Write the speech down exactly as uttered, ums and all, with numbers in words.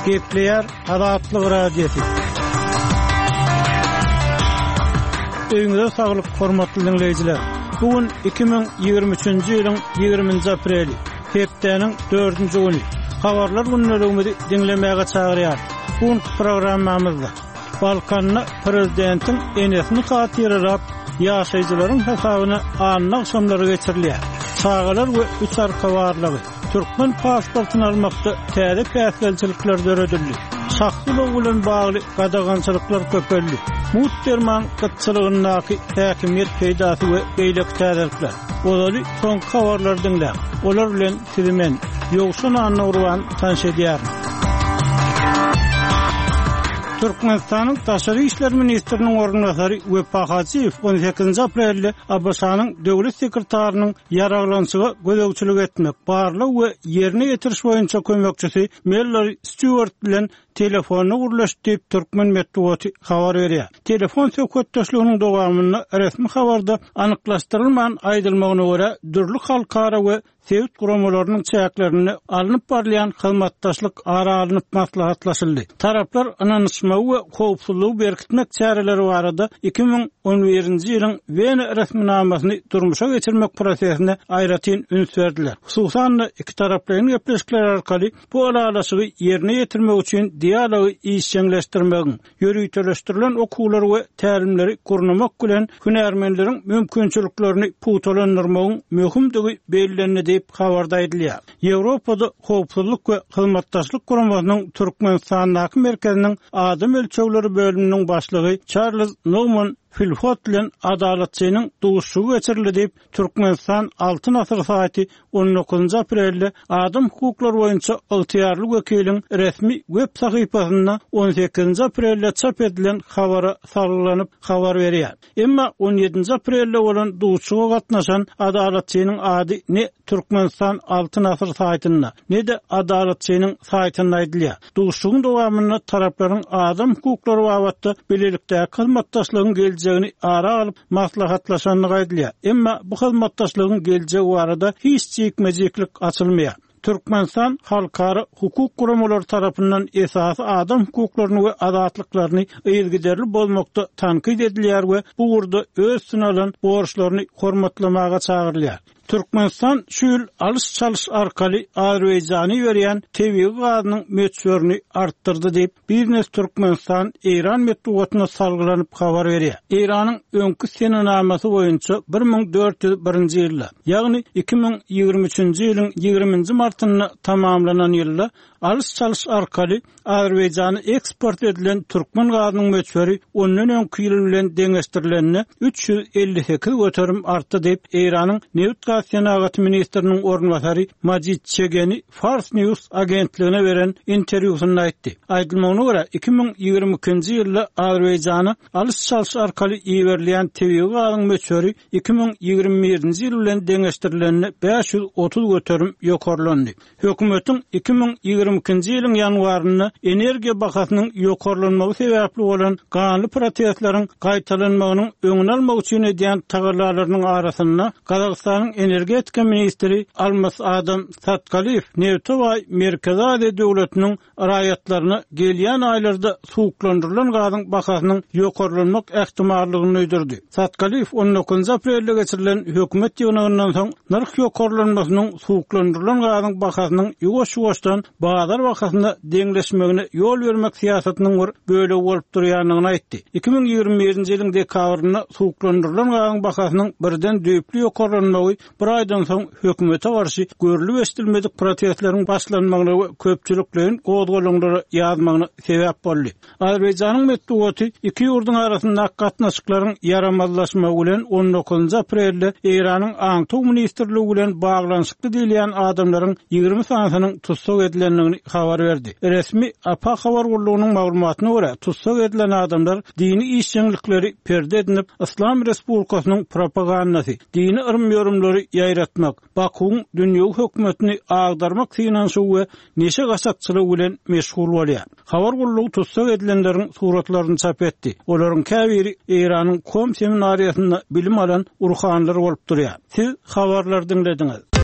Gepleyer Azatlyk radiosu. Öňüňizde saglyk, hormatly dinleýijiler. Bugün iki bin ýygrimi üçinji ýylyň ýygrimiňji apreli, hepdeniň dördünji güni. Habarlar günlerimizi dinlemäge çagyrýar. Bu programmamyzda Balkanna prezidentiň enesini hatyrlap ýaşaýjylaryň hesabyna anlyk akşamlary geçirilýär. Çağalar we üç arkawarlygy Türkmen pasportyny almakda täze päsgelçilikler döredildi. Şahsylyk bilen bagly gadagançylyklar köpeldi. Muhterman qatçylygynyňky häkimiýet peýdasy we beýlek täzelikler. Olary soňky habarlar dinlä. Olar bilen sizimen ýogşun anurwan tanşedýär. Türkmenistanyň Taşary işler ministriniň ornunasary Wepa Hajiýew on sekizinji aprelde Abbasanyň döwlet sekretarinyň ýaraglanşyga gözegçilik etmek, barlyk we ýerine ýetiriş boýunça kömekçisi Melody Stewart bilen telefonu gurlaşdyp Türkmen medeniýeti habar berýär. Telefon söhbetdeşliginiň dowamyny resmi habarda anyklaşdyrylmagan aýdylmagyna görä dürli halkara we sewit guramalarynyň çäklerini alınıp barlayan hyzmatdaşlyk ara alınıp maslahatlaşyldy. Taraplar ananyşma we howpsuzlygy berkitmek çäreleri barada iki bin on birinji ýylyň Wien resminamasyny durmuşa geçirmek prosesine aýratyn üns berdiler. Hususan iki taraplaryň gepleşikleri arkaly bu aralaşygy ýerine ýetirmek üçin dialogy işçileşdirmek, ýörüýteleşdirilen okulary we tälimleri gurnamak bilen hünärmenleriň mümkinçiliklerini putolandyrmagyň möhümdigi bellenildi diýip habarda edilýär. Ýewropada howpsuzlyk we hyzmatdaşlyk guramasynyň Türkmenistanyň merkeziniň adam ölçegleri bölüminiň başlygy Charles Norman Filfot bilen adaletçiňiň duguşugy geçirildi diýip Türkmenistan altyn asyr saýty on dokuzunji aprelde adam hukuklary boýunça ygtyýarly wekiliň resmi web sahypasynda on sekizinji aprelde çap edilen habara saglanyp habar berýär. Emma on ýedinji aprelde bolan duguşuga gatnaşan adaletçiňiň ady ne Türkmenistan altyn asyr saýtynda ne de adaletçiňiň saýtynda aýdylýar. Duguşugyň dowamyny taraplaryň adam hukuklary babatda bilelikde hyzmatdaşlygyň geljegini ara alyp maslahatlaşanlygy aýdylýar. Emma bu hyzmatdaşlygyň geljegi barada hiç çekmejeklik açylmaýar. Türkmenistan halkara hukuk guramalary tarapyndan esasy adam hukuklaryny we azatlyklaryny ýergiderli bolmakda tankyd edilýär we bu urda öz synalan borçlaryny hormatlamaga çagyrylýar. Türkmenistan şu ýyl alys çalyş arkaly Azerbaýjany berýän tebii gazynyň möçberini artdyrdy diýip bir nes Türkmenistan Eýran medeniýetine salgylanyp habar berýär. Eýranyň öňkü senamasy boýunça bir ming dört ýüz birinji ýylda, ýagny iki bin ýygrimi üçinji ýylyň ýygrimiňji martyny tamamlanan ýylda alys çalyş arkaly Azerbaýjana eksport edilen Türkmen gazynyň möçberi ondan öňkü ýyl bilen deňeşdirilenine üç ýüz elli sekiz göterim artdy diýip Eýranyň Neft Sanagat ministriniň ornunasary Majid Çegeni Fars News agentligine beren interwýusynda aýtdy. Aýdylmagyna görä iki bin ýygrimi ikinji ýylda Azerbaýjana alys çalyş arkaly ýeberilýän tebii gazynyň möçberi iki bin ýygrimi birinji ýyl bilen deňeşdirilenine beş ýüz otuz göterim ýokarlandy. Hökümetiň iki bin ýygrimi ikinji ýylyň ýanwaryna energiýa bahasynyň ýokarlanmagy sebäpli bolan ganly protestlaryň gaýtalanmagynyň öňüni almak üçin edýän tagarlalarynyň arasynda Gazagystanyň energetika ministri Almas Adam Satkaliyev Nevtoy Merkezi Azia döwletiniň raýatlaryna gelýän aýlarda suwuklandyrylan gazyň bahasynyň ýokarlanmak ähtimallygyny öýdürdi. Satkaliyev on dokuzunji aprelde geçirilen hökümet ýygnyndan soň narh ýokarlanmasynyň suwuklandyrylan gazyň bahasynyň ýuwaş-ýuwaşdan bazar bahasynda deňleşmegine ýol bermek siýasatynyň bir böle bolup durýanlygyny aýtdy. iki bin ýygrimi birinji ýylyň dekabrynda suwuklandyrylan gazyň bahasynyň birden düýpli ýokarlanmagy bir aydan soň hökümete garşy görülip estilmedik protestleriň başlanmagyna we köpçüliklerin gozgolunlary ýazmagyna sebäp boldy. Azerbaýjanyň medeniýeti iki ýurduň arasynda gatnaşyklaryň yaramazlaşmagy bilen on dokuzunji aprelde Eýranyň Aňtow ministrligi bilen baglanşykly diýilen adamlaryň ýygrimi sanasynyň tutsak edilenligini habar berdi. Resmi A P A habar gurulugynyň maglumatyna görä tutsak edilen adamlar dini işçilikleri perde edinip İslam Respublikasynyň propagandasy, dini ırm ýorumlary ýaýratmak, Bakuň dünýä hökümetini agdarmak synanşy we neşe gaçakçylyk bilen meşgul bolýar. Habar gurulugy tutsak edilenleriň suratlaryny çap etdi. Olaryň käbiri Eýranyň Kom seminariýasynda bilim alan urhanlary bolup durýar. Siz habarlar dinlediňiz.